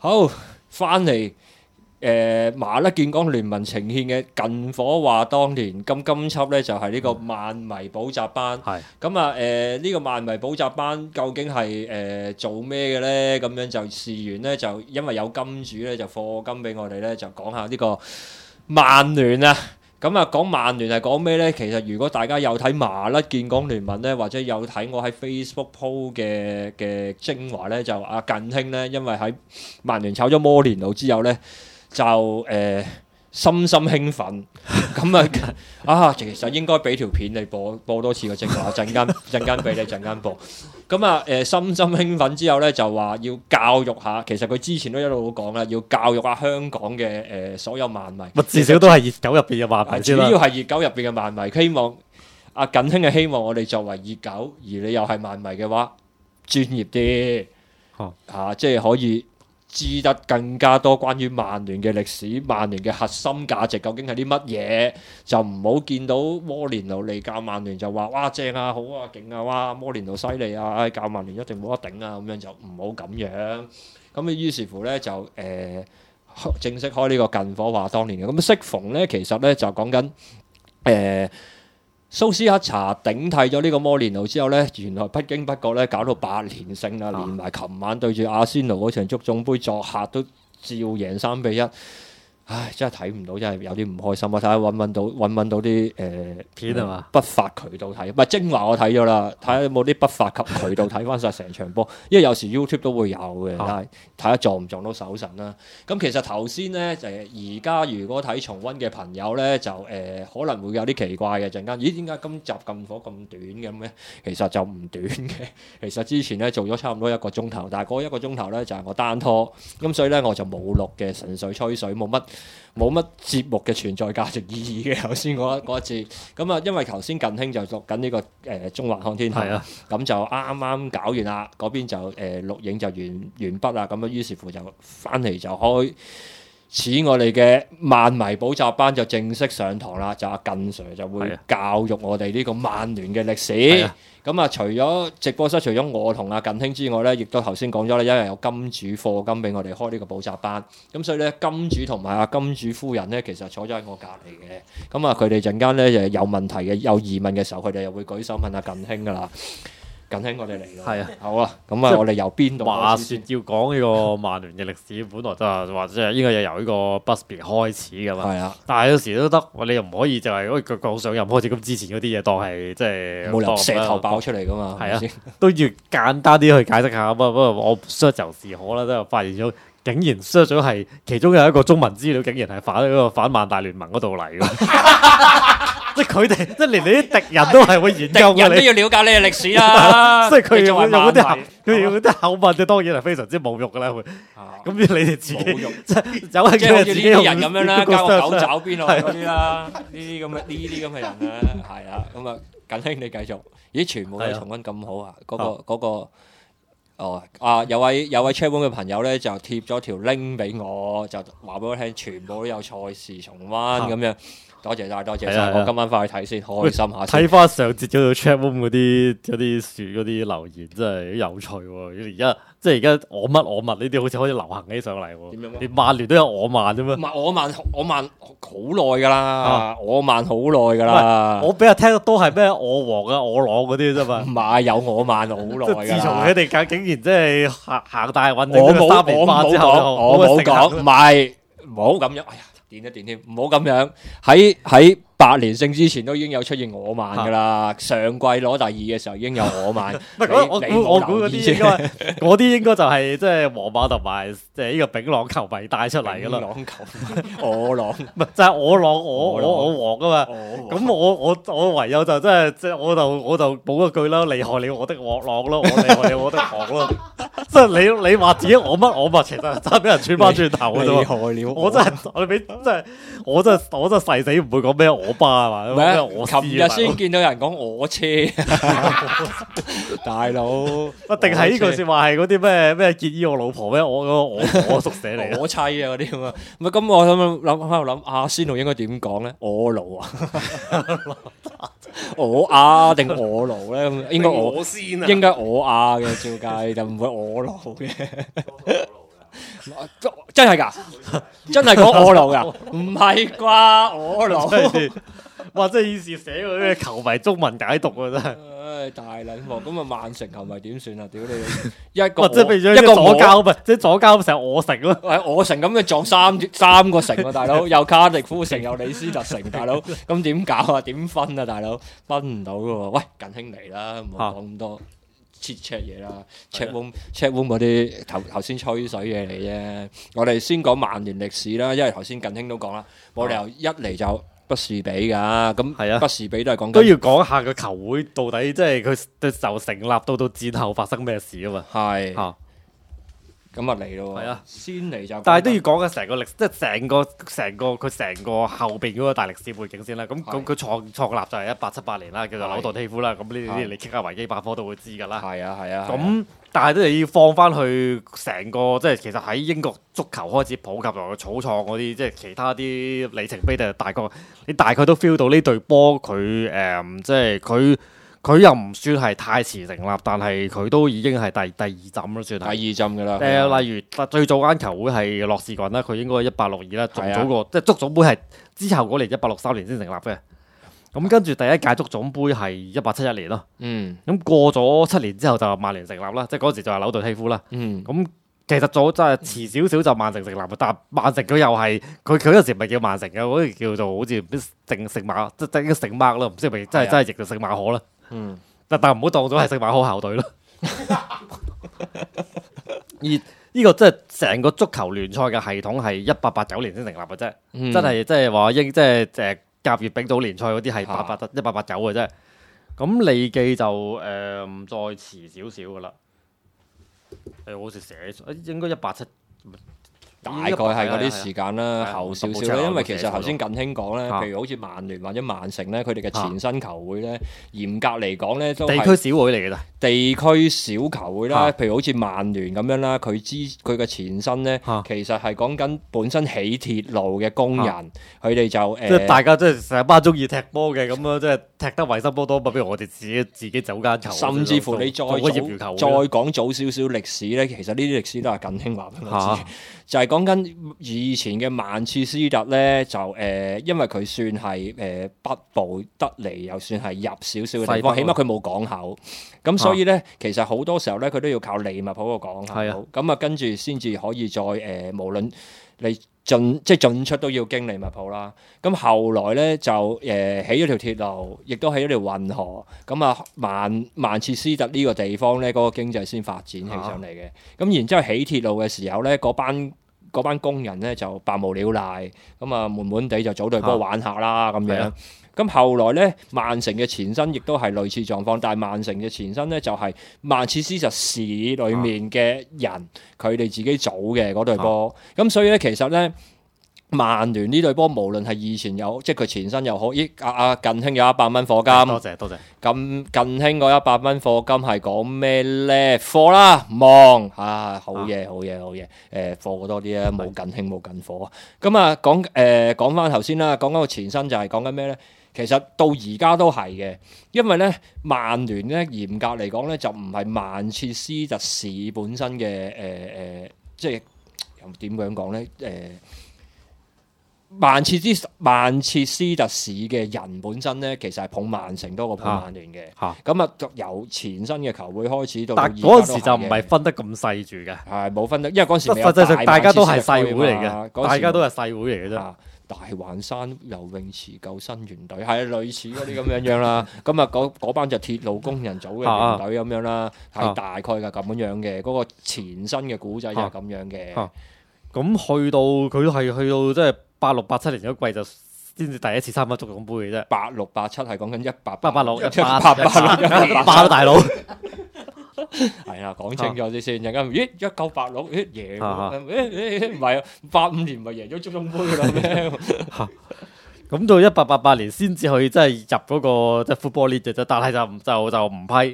好翻嚟。麻甩建港聯盟呈獻嘅近火話當年，咁今輯咧就係呢個萬迷補習班。 係咁啊呢個萬迷補習班究竟係做咩嘅咧？咁樣就事緣咧，就因為有金主咧就課金俾我哋咧，就講下呢個曼聯啊。咁啊講曼聯係講咩咧？其實如果大家有睇麻甩建港聯盟咧，或者有睇我喺 Facebook 鋪嘅精華咧，就阿近兄咧，因為喺曼聯炒咗摩連奴之後咧。就深深興奮，咁其實應該俾條片你播多次個精華，陣間俾你陣間播。咁深深興奮之後咧，就話要教育下，其實佢之前都一路講啦，要教育下香港嘅所有曼迷。 至少都係熱狗入邊嘅曼迷先啦。 主要係熱狗入邊嘅曼迷，希望阿近兄係希望我哋作為熱狗，而你又係曼迷嘅話，專業啲即係可以。知得更加多關於曼聯嘅歷史，曼聯嘅核心價值究竟係啲乜嘢？就唔好見到摩連奴嚟教曼聯就話哇正啊好啊勁啊哇摩連奴犀利啊，教曼聯一定冇得頂啊，咁樣就唔好咁樣。咁於是乎咧就正式開呢個近火話當年嘅。咁適逢咧其實咧就講緊蘇斯克查頂替咗呢個摩連奴之後咧，原來不經不覺咧搞到8連勝啦，連埋琴晚對住阿仙奴嗰場足總杯作客都照贏3-1。唉，真係睇唔到，真係有啲唔開心啊！睇下揾到啲片係嘛？ 不法渠道睇，唔係精華我睇咗啦，睇下有冇啲不法及渠道睇翻晒成場波，因為有時 YouTube 都會有嘅，但係睇下撞唔撞到手神啦。咁其實頭先咧就而家如果睇重溫嘅朋友咧就可能會有啲奇怪嘅陣間，咦點解今集咁火咁短嘅咩？其實就唔短嘅，其實之前咧做咗差唔多1個鐘頭，但係嗰1個鐘頭咧就係我單拖，咁所以咧我就冇錄嘅，純粹吹水，冇乜節目嘅存在價值意義嘅。頭先嗰一節咁啊，因為頭先近兄就錄緊呢個中環看天下，咁就啱搞完啦，嗰邊就錄影就完畢啦，咁啊於是乎就翻嚟就開始我哋嘅曼迷補習班就正式上堂啦，就阿近 Sir 就會教育我哋呢個曼聯嘅歷史。咁啊，除咗直播室，除咗我同阿近兄之外咧，亦都頭先講咗啦，因為有金主課金俾我哋開呢個補習班，咁所以咧金主同埋阿金主夫人咧，其實坐咗喺我隔離嘅。咁啊，佢哋陣間咧有問題嘅、有疑問嘅時候，佢哋又會舉手問阿近兄噶啦。近兄，我哋嚟啦。係啊，好啊，咁啊，我哋由邊度？ 話説要講呢個曼聯嘅歷史，本來都係話即係應該由呢個 Busby 開始噶嘛。係啊，但係有時都得，你又唔可以就係嗰個上任開始咁之前嗰啲嘢當係即係冇理由石頭爆出嚟噶嘛。係啊，都要簡單啲去解釋下。不過我 search 就是可啦，都發現咗。竟然 search 咗係其中有一個中文資料，竟然係反曼大聯盟嗰度嚟嘅，即係佢哋，即係連你啲敵人都係會研究嘅，敵人都要了解你嘅歷史啦。即係佢用嗰啲口吻，即當然係非常之侮辱㗎啦。會咁你哋自己即係有係好似呢啲人咁樣啦，加個狗爪邊落嗰啲啦，呢啲咁嘅人啦，係啊。咁啊，近兄你繼續，咦？全部都重溫咁好啊！嗰個。有位 chatroom 嘅朋友咧就貼咗條 link 俾我，就話俾我聽，全部都有賽事重溫咁樣。多謝晒，我今晚翻去睇先，開心下先。睇翻上節嗰度 chatroom 嗰啲留言真係好有趣喎！而家我乜呢啲好似可以流行起上嚟喎。點樣？連曼聯都有我曼啫咩？唔係我曼好耐㗎啦，我曼好耐㗎啦。我比較聽得多係咩我王啊、我朗嗰啲啫嘛。唔係有我曼好耐㗎。自從佢哋竟然即係行大運定咗3連霸之後，我冇講，唔係唔好咁樣。哎呀，電一電添，唔好咁樣。喺8連勝之前都已經有出現我曼㗎啦，上季攞第2嘅時候已經有我曼。我估嗰啲應該就係即係皇馬同埋即係呢個丙朗球迷帶出嚟㗎啦。丙朗球迷，我朗唔係就係我朗我王啊嘛。咁我唯有就真係即係我就補一句啦，厲害了我的我朗咯，我厲害了我的王咯。即係你話自己我乜，其實真係俾人轉翻轉頭嘅啫。厲害了，我真係我真係誓死唔會講咩我巴啊嘛。我琴日先見到人講我車，大佬一定係呢句説話係嗰啲咩結衣我老婆咩？我宿舍嚟，我妻啊嗰啲咁啊。唔係咁，我喺度諗阿仙奴應該點講咧？我奴啊，我亞定我奴咧？應該我先啊，應該我亞嘅照計就唔會我奴嘅。唔真係㗎，真係講我路㗎，唔係啩？我路。 哇！真係以前寫嗰啲球迷中文解讀啊，真係。 唉，大撚鑊咁啊！曼城球迷點算啊？屌你一個即係變咗一個左膠咪，即係左膠成我城咯。 我城咁嘅撞三個城啊，大佬又卡迪夫城又李斯特城，大佬咁點搞啊？點分啊？大佬分唔到㗎喎！喂，近兄嚟啦，唔好講咁多check 嘢啦，check room 嗰啲頭先吹水嘢嚟啫。我哋先講曼聯歷史啦，因為頭先近兄都講啦，冇理由一嚟就不是比㗎，咁不是比都係講緊都要講下個球會到底即係佢就成立到戰後發生咩事啊嘛。係嚇， 咁啊嚟咯。 係啊， 先嚟就， 但係都要講嘅成個歷，即係成個後邊嗰個大歷史背景先啦。咁佢創立就係1878年啦，叫做紐頓希夫啦。咁呢啲你傾下維基百科都會知㗎啦。係啊。咁但係都係要放翻去成個，即係其實喺英國足球開始普及同埋草創嗰啲，即係其他啲里程碑，就你大概都 feel 到呢隊波佢即係佢又唔算係太遲成立，但係佢都已經係第二浸咯，算係。第二浸㗎啦。例如最早間球會係諾士郡啦，佢應該係1862啦，仲早過，即係足總杯係之後嗰年1863年先成立嘅。咁跟住第一屆足總杯係1871年咯。咁過咗7年之後就曼聯成立啦，即係嗰時就係紐頓希夫啦。咁其實早真係遲少少就曼城成立，但係曼城佢又係佢嗰陣時唔係叫曼城嘅，嗰啲叫做好似聖馬，即係聖馬啦，唔知係咪真係譯做聖馬可啦。但唔好當咗係聖馬可校隊咯。而呢個即係成個足球聯賽嘅系統係1889年先成立嘅啫，真係即係話即係甲乙丙組聯賽嗰啲係1889嘅啫。咁利記就再遲少少噶啦。好似寫應該187， 大概係嗰啲時間啦，後少少啦。因為其實頭先近兄講咧，譬如好似曼聯或者曼城咧，佢哋嘅前身球會咧，嚴格嚟講咧都係地區小會嚟嘅咋。 地區小球會啦，譬如好似曼聯咁樣啦，佢嘅前身咧，其實係講緊本身起鐵路嘅工人，佢哋就即係大家即係成班中意踢波嘅咁樣，即係踢得衞生波多，不如我哋自己走間球。 甚至乎你再講早少少歷史咧，其實呢啲歷史都係近兄話俾我知，就係講緊以前嘅曼徹斯特咧，就因為佢算係北部得嚟，又算係入少少嘅地方，起碼佢冇港口，咁所以咧，其實好多時候咧，佢都要靠利物浦個港口，咁啊跟住先至可以再無論你進出都要經利物浦啦。咁後來咧就起咗條鐵路，亦都起咗條運河，咁啊曼徹斯特呢個地方咧，嗰個經濟先發展起上嚟嘅。咁然之後起鐵路嘅時候咧，嗰班工人咧就百無聊賴，咁啊悶悶地就組隊波玩下啦咁樣。咁後來咧，曼城嘅前身亦都係類似狀況，但係曼城嘅前身咧就係曼徹斯特市裏面嘅人，佢哋自己組嘅嗰隊波。咁所以咧，其實咧，曼聯呢隊波無論係以前有，即係佢前身又好，近兄有100蚊課金， 多謝。 咁近兄嗰100蚊課金係講咩咧？課啦，望好嘢，課多啲啊，冇近兄冇近課。咁啊，講翻頭先啦，講緊個前身就係講緊咩咧？其實到而家都係嘅，因為咧曼聯咧嚴格嚟講咧就唔係曼徹斯特市本身嘅即係又點樣講咧？曼徹斯特市嘅人本身咧，其實係捧曼城多過捧曼聯嘅。咁啊，由前身嘅球會開始到而家都係嘅。但嗰陣時就唔係分得咁細住嘅，係冇分得，因為嗰陣時實際上大家都係細會嚟嘅，大家都係細會嚟嘅啫。大環山游泳池救生員隊係類似嗰啲咁樣啦，咁啊嗰班就鐵路工人組嘅團隊咁樣啦，係大概係咁樣嘅，嗰個前身嘅古仔就係咁樣嘅。咁去到佢都係去到即係86、87年嗰季就先至第一次參加足總杯嘅啫。86、87係講緊1886大佬。係啊，講清楚啲先，陣間1986贏，唔係啊，85年咪贏咗足總杯啦咩？咁到1888年先至去即係入嗰個即係 Football League 嘅啫，但係就唔批。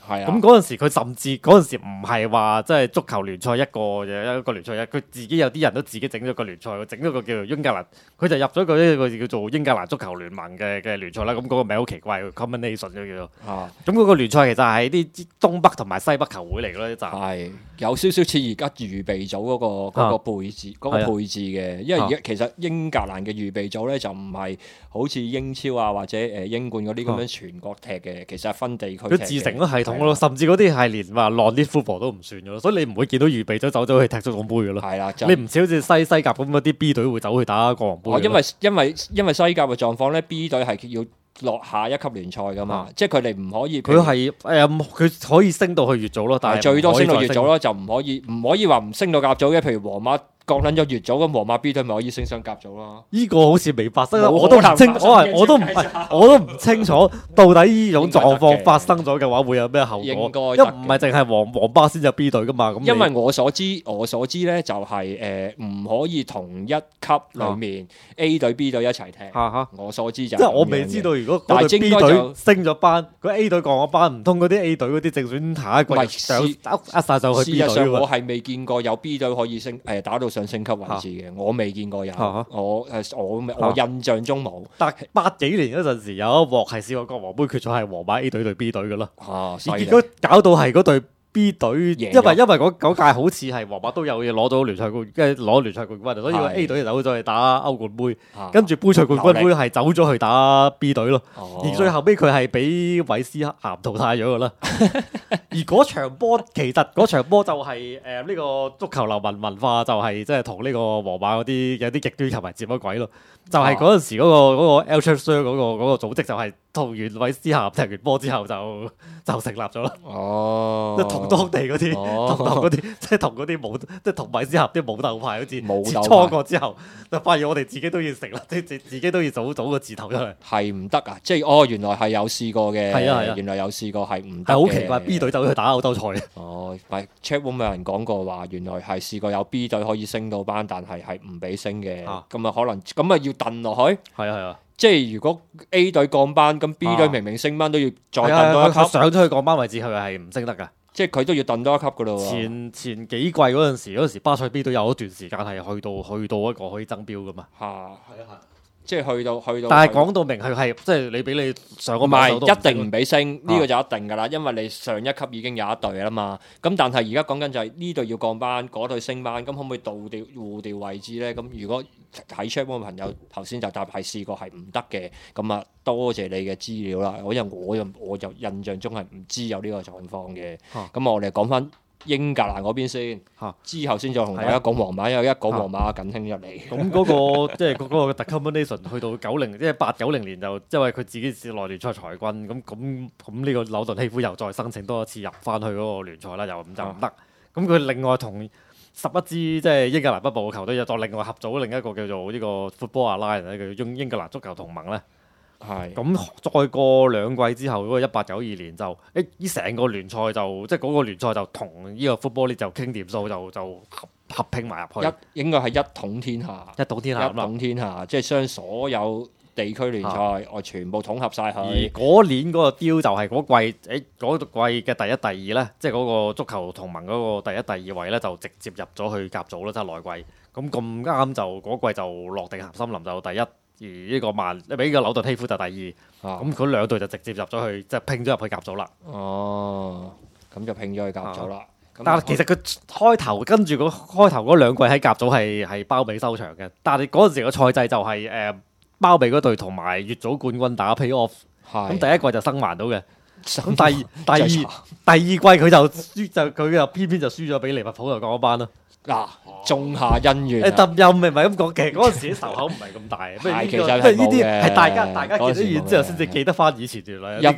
係啊。 咁嗰陣時佢甚至嗰陣時唔係話即係足球聯賽一個聯賽佢自己有啲人都自己整咗個聯賽，整咗個叫做英格蘭，佢就入咗一個叫做英格蘭足球聯盟嘅聯賽啦。咁嗰個名好奇怪，Combination 叫做。咁嗰個聯賽其實係啲東北同埋西北球會嚟嘅咯，就係有少少似而家預備組嗰個配置嘅，因為而家其實英格蘭嘅預備組咧就唔係好似英超啊或者英冠嗰啲咁樣全國踢嘅，其實係分地區。 佢自成咗系統咯，甚至嗰啲係連話 non-league football 都唔算嘅咯，所以你唔會見到預備組走去踢足總杯嘅咯。 係啦， 你唔似好似西甲咁嗰啲 B 隊會走去打國王杯。 因為西甲嘅狀況咧 ，B 隊係要落下一級聯賽噶嘛，即係佢哋唔可以。佢係佢可以升到去乙組咯，但係最多升到乙組咯，就唔可以話唔升到甲組嘅。譬如皇馬降撚咗乙組，咁皇馬 B 隊咪可以升上甲組咯？ 呢個好似未發生，我都唔清楚到底呢種狀況發生咗嘅話會有咩後果？因為唔係淨係皇巴先有 B 隊噶嘛。咁因為我所知咧就係唔可以同一級裡面 A 隊 B 隊一齊踢。我所知就即係我未知道，如果嗰隊 B 隊升咗班，嗰 A 隊降咗班，唔通嗰啲 A 隊嗰啲正選下一季上呃曬上去 B 隊？ 事實上我係未見過有 B 隊可以打到上升級位置嘅，我未見過有，我印象中冇。 但80幾年嗰陣時有一鑊係試過國王杯決賽係皇馬 A 隊對 B 隊嘅咯，結果搞到係嗰隊 B 隊，因為嗰屆好似係皇馬都有嘢攞到聯賽冠，跟住攞聯賽冠軍，所以 A 隊就走咗去打歐冠杯，跟住杯賽冠軍杯係走咗去打 B 隊咯，而最後尾佢係俾韋斯咸淘汰咗嘅啦。而嗰場波其實嗰場波就係呢個足球流民文化就係即係同呢個皇馬嗰啲有啲極端球迷接咗軌咯，就係嗰陣時嗰個 El Chelsea 嗰個組織就係同完韋斯咸踢完波之後就成立咗啦。同當地嗰啲，同嗰啲即係同嗰啲冇，即係同韋斯咸啲武鬥派好似切磋過之後，就發現我哋自己都要成立，即係自己都要組個字頭出嚟。 係唔得啊！即係原來係有試過嘅。原來有試過係唔得嘅。 係好奇怪 B 隊走去打歐洲賽。 係 Chatroom 有人講過話，原來係試過有 B 隊可以升到班，但係唔俾升嘅。咁啊可能咁啊要燉落去。係。即係如果 A 隊降班，咁 B 隊明明升班都要再燉多一級。 上咗去降班位置，佢係唔升得㗎。 即係佢都要燉多一級㗎咯喎。 前幾季嗰陣時巴塞 B 隊有一段時間係去到一個可以爭標㗎嘛。即係去到。 但係講到明佢係即係你俾你上個榜首都唔係一定唔俾升，呢個就一定㗎啦，因為你上一級已經有一隊啦嘛。咁但係而家講緊就係呢隊要降班，嗰隊升班，咁可唔可以互調位置咧？咁如果睇 check 嘅朋友頭先就答係試過係唔得嘅，咁啊多謝你嘅資料啦。因為我就印象中係唔知有呢個狀況嘅。咁我哋講翻英格蘭嗰邊先，之後先再同大家講皇馬，因為一講皇馬緊興入嚟。 咁嗰個即係嗰個 Combination 去到8-90年就因為佢自己是內聯賽裁軍，咁呢個紐頓希夫又再申請多一次入翻去嗰個聯賽啦，又咁就唔得。咁佢另外同11支即係英格蘭北部嘅球隊又再另外合組另一個叫做呢個 Football Alliance 咧，叫英格蘭足球同盟咧。咁再過2季之後，嗰個1892年就呢成個聯賽就即係嗰個聯賽就同呢個 Football League 就傾掂數，就合拼埋入去。 應該係一統天下。一統天下，即係將所有地區聯賽我全部統合晒佢。 而嗰年嗰個 deal 就係嗰季嘅第一、第二咧，即係嗰個足球同盟嗰個第一、第二位咧，就直接入咗去甲組啦，即係內季。咁啱就嗰季就落定咸森林就第一。而呢個俾個紐頓希夫就第二，咁佢兩隊就直接入咗去，即係拼咗入去甲組啦。 咁就拼咗去甲組啦。 但係其實佢開頭跟住開頭嗰2季喺甲組係包尾收場嘅，但係嗰陣時個賽制就係包尾嗰隊同埋乙組冠軍打 play-off，咁第一季就生還到嘅，咁第二季佢就輸，佢就偏偏就輸咗俾利物浦就降咗班啦。 嗱，種下恩怨。 又唔係咁講，其實嗰陣時啲仇口唔係咁大， 其實呢啲係大家見咗完之後先至記得翻以前段啦。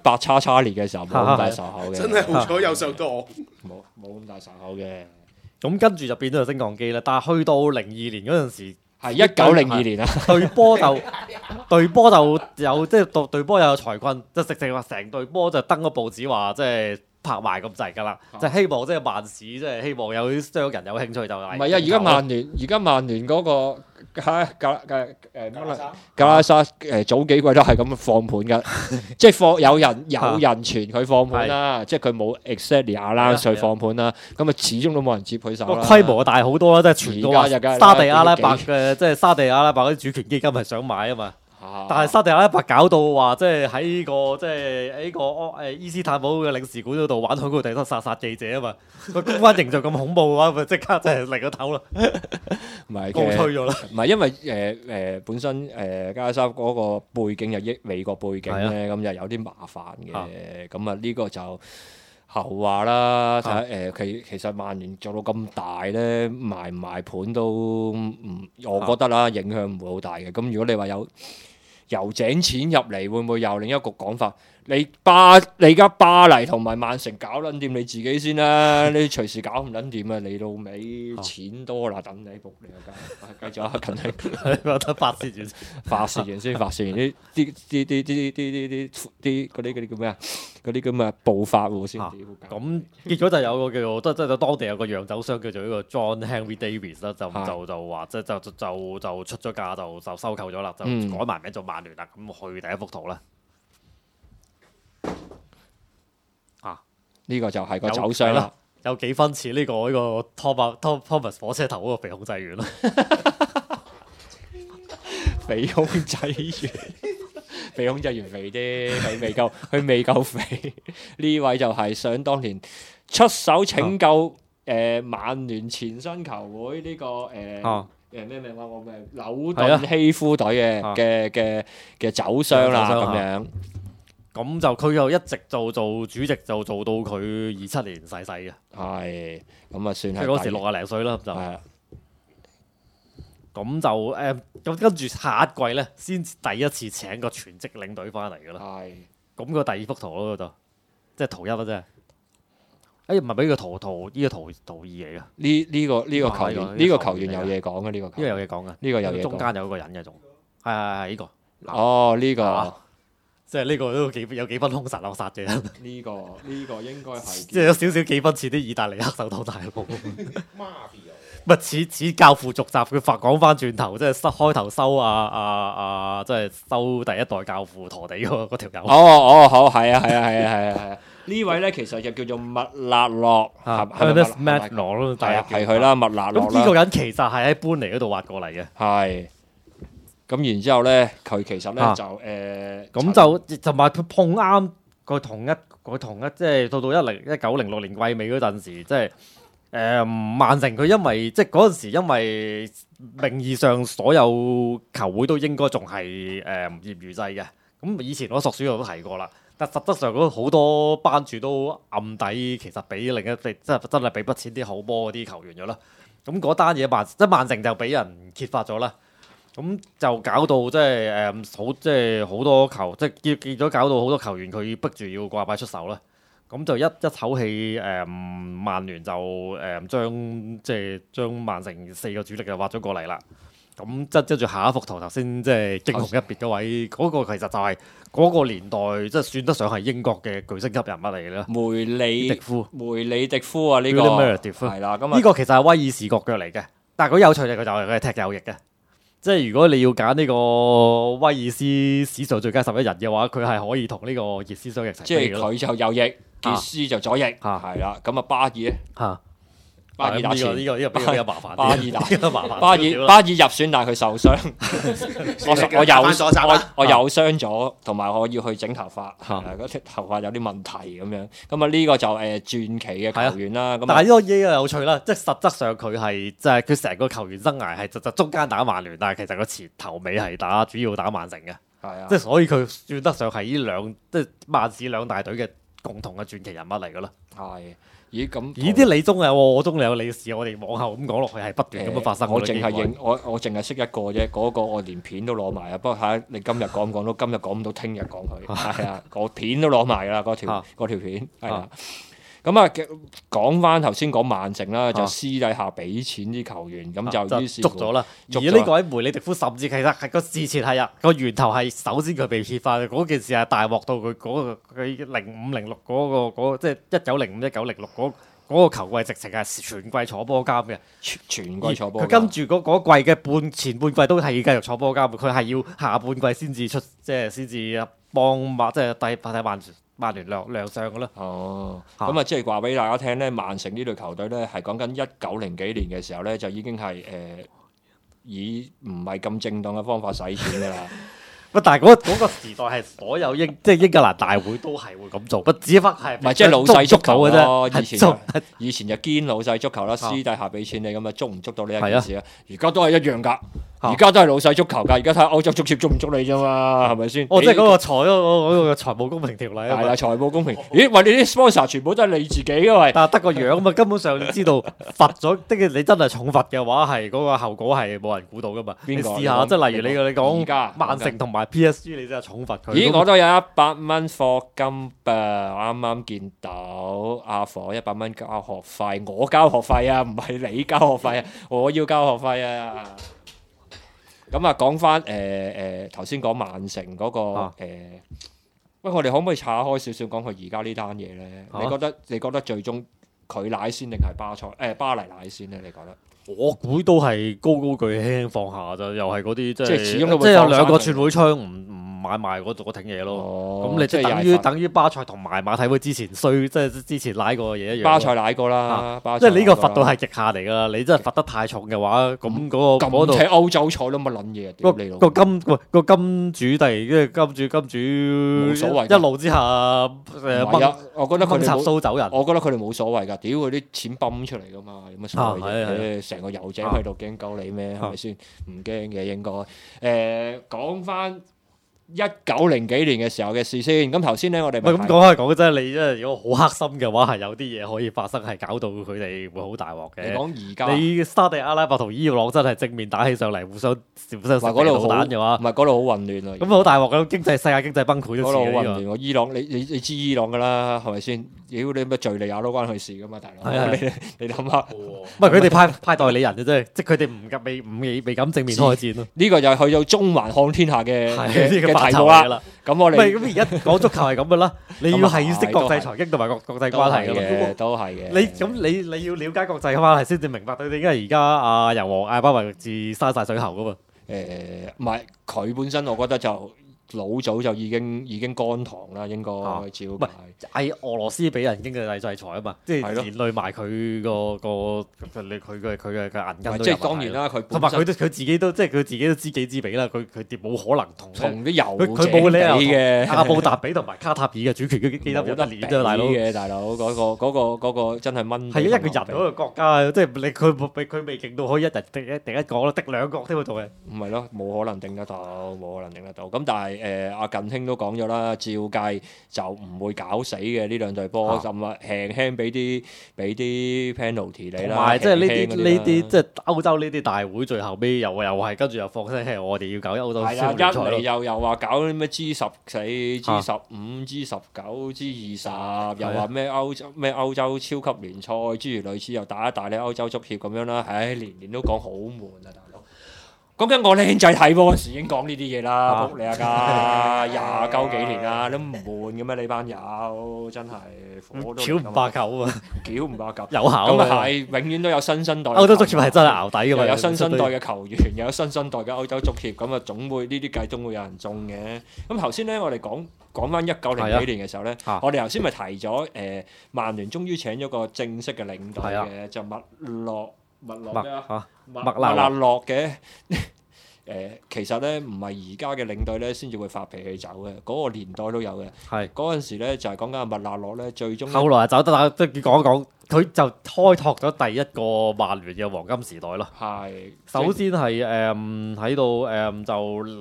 100年嘅時候冇咁大仇口嘅， 真係好彩有上到我， 冇咁大仇口嘅。 咁跟住就變咗升降機啦，但係去到02年嗰陣時， 係1902年啊， 隊波就有即係隊波又有財困，就直情話成隊波就登咗報紙話即係拍賣咁滯㗎啦，就希望即係曼市即係希望有啲商人有興趣就嚟。 唔係啊！而家曼聯嗰個格拉沙早幾季都係咁放盤㗎，即係有人傳佢放盤啦，即係佢冇 exactly 啦，去放盤啦，咁啊始終都冇人接佢手啦。 規模大好多啦，即係傳到沙地阿拉伯嘅，即係沙地阿拉伯嗰啲主權基金係想買啊嘛。但係沙地阿拉伯搞到話，即係喺呢個即係呢個伊斯坦堡嘅領事館嗰度玩海高地都殺記者啊嘛，個公關形象咁恐怖嘅話，咪即刻真係嚟個頭啦， 唔係高吹咗啦。 唔係因為本身加拉沙嗰個背景又美國背景咧，咁就有啲麻煩嘅。咁啊呢個就後話啦。睇下其實曼聯做到咁大咧，賣唔賣盤都我覺得啦，影響唔會好大嘅。咁如果你話有油井錢入嚟，會唔會有另一個講法？你而家巴黎同埋曼城搞撚掂你自己先啦，你隨時搞唔撚掂啊！你老味錢多啦，等你仆你個街，繼續啊，近你覺得發泄完先，啲嗰啲叫咩啊？嗰啲咁嘅暴發戶先。 咁結果就有個叫做即係當地有個洋酒商叫做呢個 John Henry Davies 啦，就話即係就出咗價就收購咗啦，就改埋名做曼聯啦。咁去第一幅圖啦。 呢個就係個酒商啦， 有幾分似呢個 Thomas 火車頭嗰個肥控制員咯， 肥控制員肥啲，佢未夠肥。呢位就係想當年出手拯救曼聯前身球會呢個咩名話我咩紐頓希夫隊嘅酒商啦咁樣。 咁就佢又一直做主席，就做到佢27年逝世嘅。 係咁啊，算係嗰時60零歲啦，就咁就咁跟住下一季咧，先第一次請個全職領隊翻嚟㗎啦。 係咁個第二幅圖咯，就即係圖一啦，真係。唔係俾個圖二嚟㗎。呢個球員有嘢講嘅，呢個有嘢講嘅， 呢個有嘢講。 中間有一個人嘅仲係呢個。 哦，呢個。 即係呢個都有幾分兇神惡煞嘅。 呢個應該係即係有少少幾分似啲意大利黑手黨大佬。唔係似教父續集，佢講翻轉頭，即係開頭收即係收第一代教父陀地嗰條友。 好係啊！呢位咧其實就叫做麥納洛， 係咪 Matt 羅咯？ 係佢啦，麥納洛啦。 咁呢個人其實係喺搬嚟嗰度挖過嚟嘅。 係。咁然之後咧，佢其實咧咁就同埋佢碰啱佢同一即係到1906年季尾嗰陣時，即係曼城佢因為即係嗰陣時因為名義上所有球會都應該仲係業餘制嘅，咁以前我索書度都提過啦，但實質上嗰好多班主都暗底其實俾另一即係真係俾筆錢啲好波嗰啲球員咗啦，咁嗰單嘢曼城就俾人揭發咗啦。咁就搞到即係好多球，即係結咗搞到好多球員佢逼住要掛牌出手啦。咁就一口氣曼聯就將曼城4個主力就挖咗過嚟啦。咁跟住下一幅圖頭先即係驚鴻一瞥嗰位，嗰個其實就係嗰個年代即係算得上係英國嘅巨星級人物嚟嘅啦。梅里迪夫啊，呢個係啦。呢個其實係威爾士國腳嚟嘅，但係佢有趣嘅佢就係佢係踢右翼嘅。即係如果你要揀呢個威爾斯史上最佳11人嘅話，佢係可以同呢個熱斯相一齊。 即係佢就右翼，熱斯就左翼，係啦。咁啊，巴爾咧巴爾打前， 呢個比較麻煩。 巴爾入選，但係佢受傷。我有傷咗，同埋我要去整頭髮，嗰條頭髮有啲問題咁樣。咁啊，呢個就傳奇嘅球員啦。 但係呢個嘢有趣啦，即係實質上佢係即係佢成個球員生涯係就中間打曼聯，但係其實個前頭尾係主要打曼城嘅。係啊，即係所以佢算得上係呢兩即係曼市兩大隊嘅共同嘅傳奇人物嚟㗎啦。 係。咦咁？ 啲你中有我中有你事，我哋往後咁講落去係不斷咁樣發生。 我淨係識一個啫，嗰個我連片都攞埋啊！不過睇下你今日講唔講到，今日講唔到，聽日講佢。係啊，個片都攞埋㗎啦，嗰條片係啊。 咁啊，講翻頭先講曼城啦，就私底下俾錢啲球員，咁就於是捉咗啦。而呢個喺梅里迪夫，甚至其實係個事前係個源頭係首先佢被揭發嘅嗰件事係大鑊到佢佢0506嗰個即係1905-1906嗰個球季直情係全季坐波監嘅， 全季坐波監。 佢跟住嗰季嘅前半季都係要繼續坐波監，佢係要下半季先至出，即係先至幫即係替曼聯亮相嘅咯。 哦，咁啊，即係話俾大家聽咧，曼城呢隊球隊咧係講緊1900幾年嘅時候咧，就已經係以唔係咁正當嘅方法使錢㗎啦。 但係嗰個時代係所有英格蘭大會都係會咁做，只不過係唔係即係老細足球嘅啫？以前就堅老細足球啦，私底下俾錢你咁啊，捉唔捉到呢一件事啊？而家都係一樣㗎，而家都係老細足球㗎。而家睇下歐洲足協捉唔捉你啫嘛？係咪先？ 即係嗰個財務公平條例啊！ 係啦，財務公平。咦？喂，你啲 sponsor 全部都係你自己嘅喂， 但係得個樣啊嘛，根本上知道罰咗，你真係重罰嘅話，係嗰個後果係冇人估到㗎嘛。你試下，即係例如你講曼城同埋 PSG， 你真係重罰佢。 咦！我都有100蚊課金噃，啱啱見到阿火100蚊交學費，我交學費啊，唔係你交學費啊，我要交學費啊。咁啊，講翻頭先講曼城嗰個喂，我哋可唔可以岔開少少講佢而家呢單嘢咧？你覺得最終佢奶先定係巴黎奶先咧？你覺得？ 我估都係高高舉輕輕放下就又係嗰啲即係始終都有兩個轉會窗唔買賣嗰挺嘢咯。咁你即係等於巴塞同埋馬體會之前即係之前舐過嘢一樣。巴塞舐過啦，即係呢個罰到係極下嚟㗎啦。你真係罰得太重嘅話，咁嗰度喺歐洲賽都乜撚嘢？個金主冇所謂，一路之下我覺得佢哋插蘇走人。我覺得佢哋冇所謂㗎，屌佢啲錢泵出嚟㗎嘛，有乜所謂啫？成個油井喺度驚鳩你咩？係咪先？唔驚嘅應該。講翻1900幾年嘅時候嘅事先。咁頭先咧，我哋唔係咁講開講真，你真係如果好黑心嘅話，係有啲嘢可以發生，係搞到佢哋會好大鑊嘅。 你講而家， 你沙地阿拉伯同伊朗真係正面打起上嚟，互相射導彈嘅話， 唔係嗰度好混亂啊！ 咁好大鑊嘅世界經濟崩潰都似嗰度好混亂喎。伊朗你知伊朗㗎啦，係咪先？屌你乜敍利亞都關佢事㗎嘛，大佬。你諗下， 唔係佢哋派代理人嘅啫，即係佢哋未敢正面開戰咯。 呢個就係去到中環看天下嘅題目啦。咁我哋咁而家講足球係咁嘅啦，你要識國際財經同埋國際關係嘅， 都係嘅。 你要了解國際關係先至明白到點解而家阿油王艾巴維治閂晒水喉㗎嘛。 唔係佢本身，我覺得就老早就已經乾塘啦，應該照計。 係俄羅斯俾人經濟制裁啊嘛，即係連累埋佢佢嘅銀根都有。 即係當然啦，佢同埋佢自己都知己知彼啦。佢哋冇可能同啲油佢冇理由嘅阿布達比同埋卡塔爾嘅主權基得冇得連啫，大佬嘅大佬嗰個真係蚊。 係一個人嗰個國家，即係佢未勁到可以一人定一個咯，敵兩國添喎，仲係。 唔係咯，冇可能定得到，冇可能定得到。咁但係阿近興都講咗啦，照計就唔會搞死嘅呢兩隊波，甚至輕輕俾啲 penalty 你啦。同埋即係呢啲即係歐洲呢啲大會，最後尾又係跟住又放聲係我哋要搞歐洲聯賽咯。 一嚟又話搞啲咩 G14、G15、G19、G20，又話咩歐洲超級聯賽，諸如類似又打一大咧歐洲足協咁樣啦。唉，年年都講好悶啊，大佬。講緊我僆仔睇波嗰時已經講呢啲嘢啦，仆你啊家20幾年啦，都唔悶嘅咩？你班友真係火都巧唔怕舊啊！ 巧唔怕舊， 有效咁啊係，永遠都有新生代。 歐洲足協係真係淆底嘅嘛， 有新生代嘅球員，又有新生代嘅歐洲足協，咁啊總會呢啲計總會有人中嘅。咁頭先咧，我哋講翻1900幾年嘅時候咧，我哋頭先咪提咗曼聯終於請咗個正式嘅領隊嘅，就麥納洛嘅。其實咧唔係而家嘅領隊咧先至會發脾氣走嘅，嗰個年代都有嘅。係嗰陣時咧就係講緊阿麥納洛咧，最終後來走得即係講一講，佢就開拓咗第一個曼聯嘅黃金時代咯。係首先係喺度就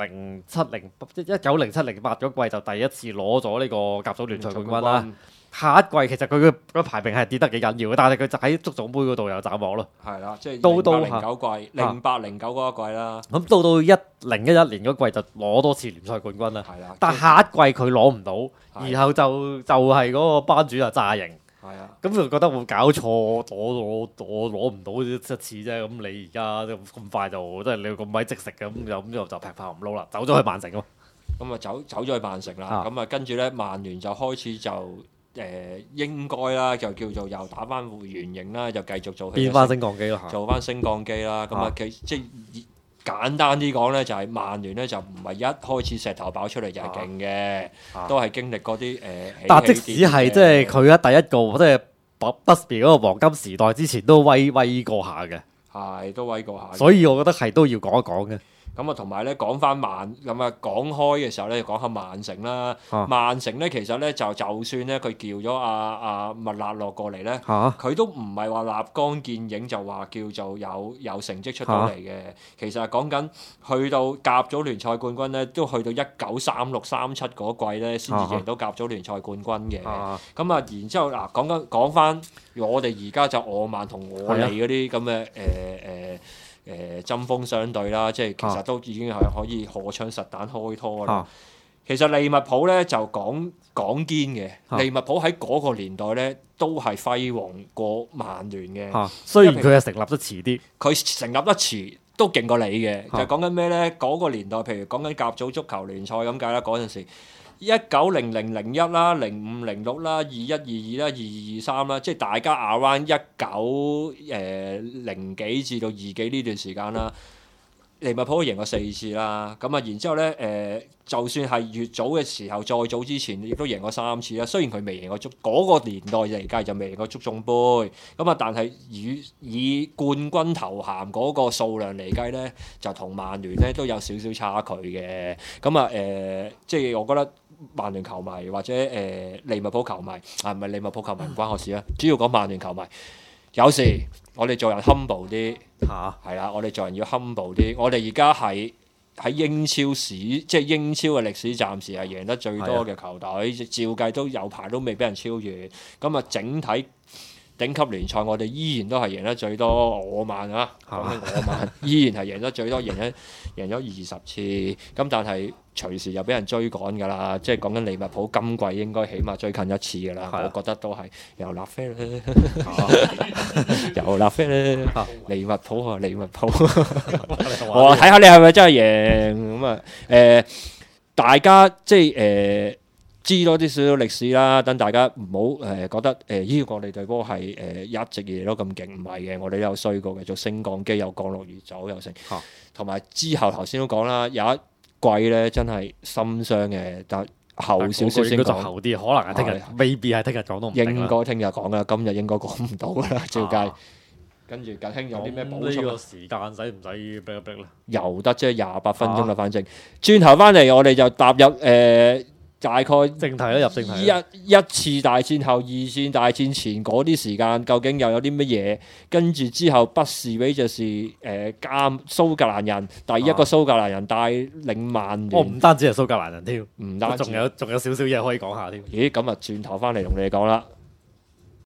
1907-08嗰季就第一次攞咗呢個甲組聯賽冠軍啦。下一季其實佢嘅排名係跌得幾緊要嘅，但係佢就喺足總杯嗰度有斬獲咯。係啦，即係08-09季，08-09嗰一季啦。咁到10-11年嗰季就攞多次聯賽冠軍啦。係啦，但係下一季佢攞唔到，然後就係嗰個班主就炸營。 係啊， 咁就覺得會搞錯，我攞唔到一次啫。咁你而家咁快就即係你咁鬼即食嘅，咁就劈炮唔撈啦，走咗去曼城咯。 咁啊走咗去曼城啦，咁啊跟住咧曼聯就開始就應該啦，就叫做又打翻回原形啦，就繼續做變翻升降機啦， 做翻升降機啦。咁啊即係簡單啲講咧，就係曼聯咧就唔係一開始石頭爆出嚟就係勁嘅，都係經歷嗰啲但即使係即係佢喺第一個即係Busby 嗰個黃金時代之前都威過下嘅， 係都威過下。 所以我覺得係都要講一講嘅。 咁啊，同埋咧講翻咁啊講開嘅時候咧，講下曼城啦。曼城咧其實咧就算咧佢叫咗阿麥納洛過嚟咧，佢都唔係話立竿見影就話叫做有成績出到嚟嘅。其實係講緊去到甲組聯賽冠軍咧，都去到1936-37嗰季咧先至贏到甲組聯賽冠軍嘅。咁啊，然之後嗱講翻我哋而家就我曼同我哋嗰啲咁嘅針鋒相對啦，即係其實都已經係可以荷槍實彈開拖啦。其實利物浦咧就講堅嘅，利物浦喺嗰個年代咧都係輝煌過曼聯嘅。 雖然佢係成立得遲啲， 佢成立得遲都勁過你嘅。就講緊咩咧？嗰個年代，譬如講緊甲組足球聯賽咁計啦，嗰陣時。1900-01啦、05-06啦、21-22啦、22-23啦，即係大家 around 19幾至到20幾呢段時間啦，利物浦贏過4次啦。咁啊，然之後咧就算係越早嘅時候，再早之前亦都贏過3次啦。雖然佢未贏過嗰個年代嚟計就未贏過足總杯，咁啊，但係以冠軍頭銜嗰個數量嚟計咧，就同曼聯咧都有少少差距嘅。咁啊即係我覺得。曼聯球迷或者利物浦球迷唔係利物浦球迷唔關我事啊，主要講曼聯球迷。有時我哋做人 humble 啲係啦，我哋做人要 humble 啲。我哋而家係喺英超即係英超嘅歷史，暫時係贏得最多嘅球隊，照計都有排都未俾人超越。咁啊，整體頂級聯賽我哋依然都係贏得最多。我曼啊，講緊我曼依然係贏得最多，贏咗20次。咁但係隨時又俾人追趕㗎啦，即係講緊利物浦今季應該起碼追近一次㗎啦。我覺得都係又立飛咧，又立飛咧，利物浦啊利物浦，我睇下你係咪真係贏咁啊？大家即係知多啲少少歷史啦，等大家唔好覺得我哋隊波係一直以嚟都咁勁，唔係嘅，我哋都有衰過嘅，做升降機又降落越走又成，同埋之後頭先都講啦，有一季咧真係心傷嘅，但後少少先講， 後啲，可能係聽日，未必係聽日講都唔定啦。 應該聽日講啦，今日應該講唔到啦，照計。跟住近興有啲咩補充？ 呢個時間使唔使逼一逼咧？ 由得即係28分鐘啦，反正轉頭翻嚟我哋就踏入大概正題啦，入正題。 一次大戰後、二戰大戰前嗰啲時間，究竟又有啲乜嘢？跟住之後，不是比就是蘇格蘭人，第一個蘇格蘭人帶領曼聯。 唔單止係蘇格蘭人添， 唔單止， 仲有少少嘢可以講下添。 咦，咁啊，轉頭翻嚟同你哋講啦。